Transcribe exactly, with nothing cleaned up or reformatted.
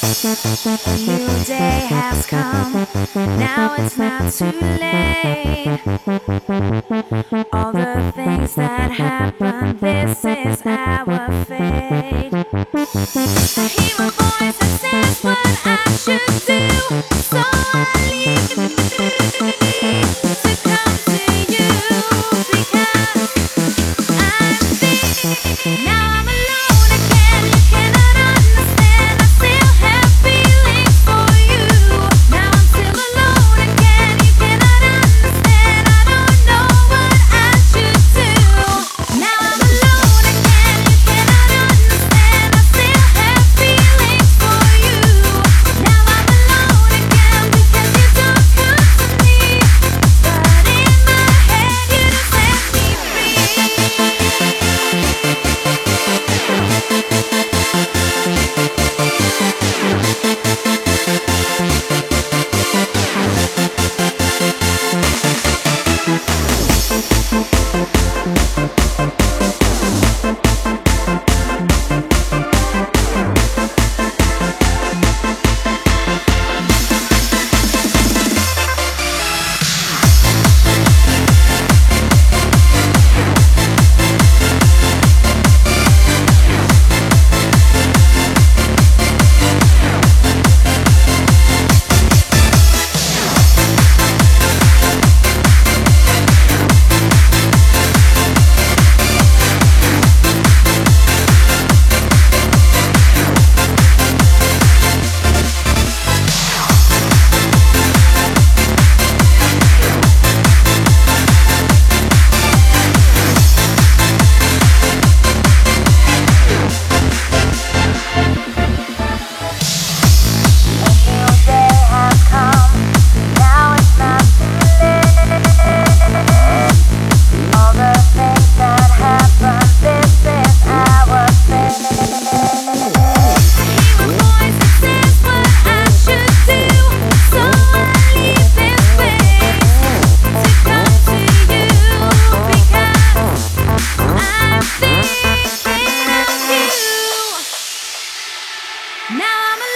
A new day has come, now it's not too late. All the things that happen, this is our fate. I hear a voice that says what I should do, so I leave me to come to you because I think now I'm alone again. You cannot understand, I still have feelings for you. Now I'm still alone again. You cannot understand, I don't know what I should do. Now I'm alone again. You cannot understand, I still have feelings for you. Now I'm alone again because you don't come to me, but in my head you just set me now I'm alone.